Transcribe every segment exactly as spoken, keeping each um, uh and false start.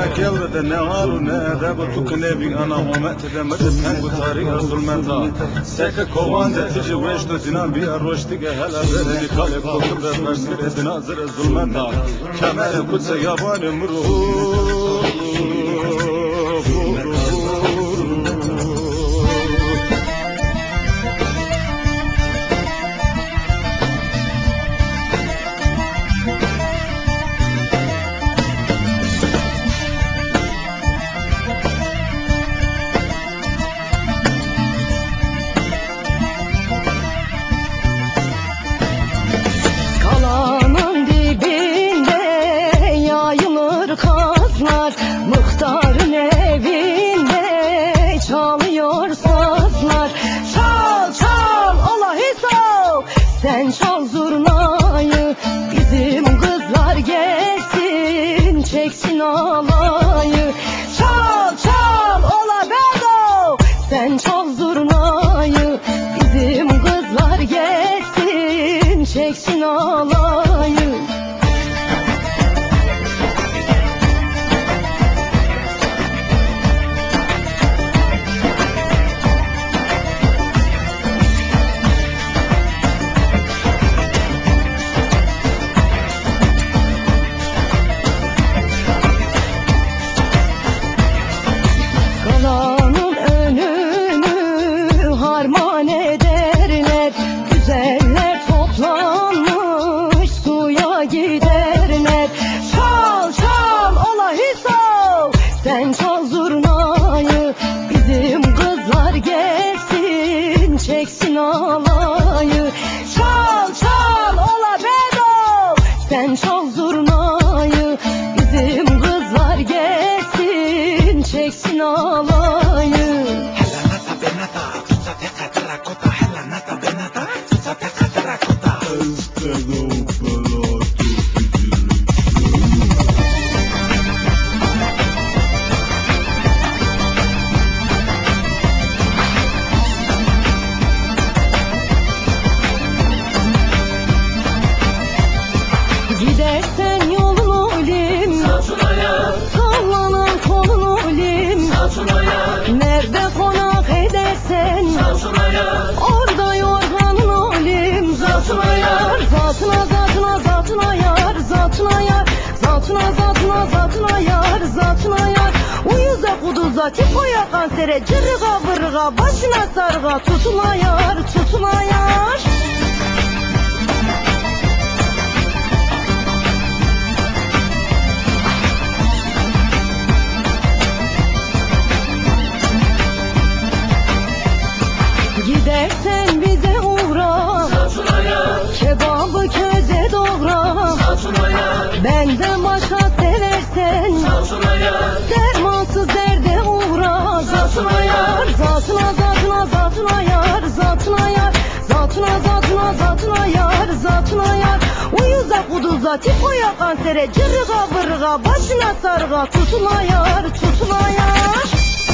ولك يلد نهار ونادى بطوك نبي أنا هم تدمت تنقو طريق ظلمتا سيك كوان ده تجي ويش تزنا بيا روش تيجي هلا بردي قالب كتب برسير دنازر ظلمتا كمان كنت يابان مروح Muhtarın evinde çalıyor sazlar. Çal çal ola hiso, sen çal zurnayı. Bizim kızlar gelsin çeksin alayı. Çal çal ola bedo, sen çal zurnayı. Bizim kızlar gelsin çeksin alayı. Kalanın önünü harman ederler. Güzeller toplanmış suya giderler. Çal çal ola hiso, sen çal zurnayı. Bizim kızlar gelsin çeksin alayı. Çal çal ola bedo, sen çal zurnayı. Bizim kızlar gelsin çeksin alayı. Helanata benata, tutsa teka terrakota. Helanata benata, tutsa teka terrakota. Gidersen yolunu lim, sallanan kolunu lim. Nerede konak edersen orada yorganın lim. Zatına yar, zatına zatına zatına yar, zatına yar, zatına zatına zatına yar, zatına yar. Uyuza kuduza tipoya kansere, cırıga vırıga başına sarga. Tutuna yar, tutuna yar. Gidersen bize uğra, kebabı köze doğra. Benden başka seversen dermansız derde uğra. Zatına yar, zatına zatına zatına yar, zatına yar, zatına zatına zatına yar, zatına yar. Uyuza kuduza tipoya kansere, cırıga vırıga başına sarga. Tutuna yar, tutuna yar.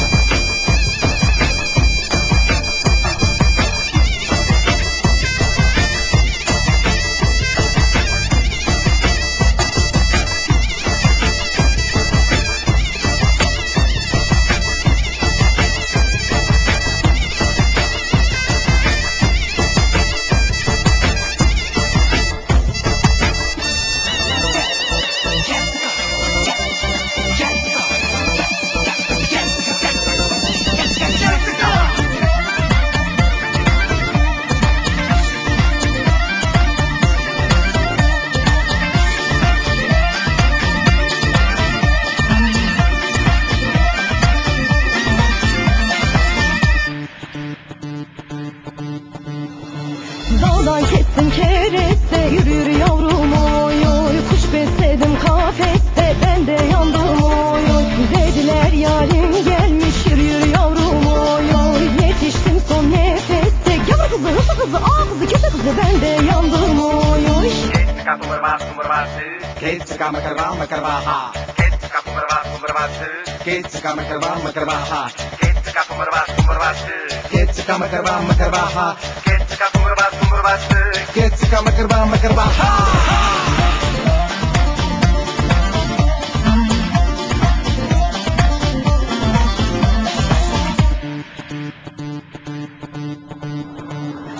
Dağdan kestim kereste, yürü yürü yavrum oy oy. Kuş besledim kafeste, ben de yandım oy oy. Dediler yarim gelmiş, yürü yürü yavrum oy oy. Yetiştim son nefeste, gavur kızı, hısı kızı, ağ kızı, kese kızı, ben de yandım oy oy. Ketka kumurvas kumurvası, ketka makarva makarvaha. Ketka kumurvas kumurvası, ketka makarva makarvaha. Ketka kumurvas kumurvası, ketka makarva makarvaha. Ketka kumurvas kumurvası, ketka makarva makarvaha.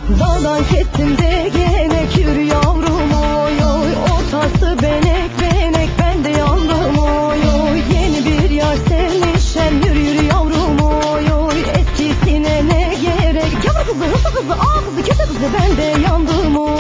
Dağdan kestim de gerek yürü yavrum oy oy. Ortası benek benek ben de yandım oy oy. Yeni bir yar sevmişem yürü yürü yavrum oy oy. Eskisine ne gerek? Yavru kızı hızlı kızı ağ kızı kete kızı ben de yandım oy.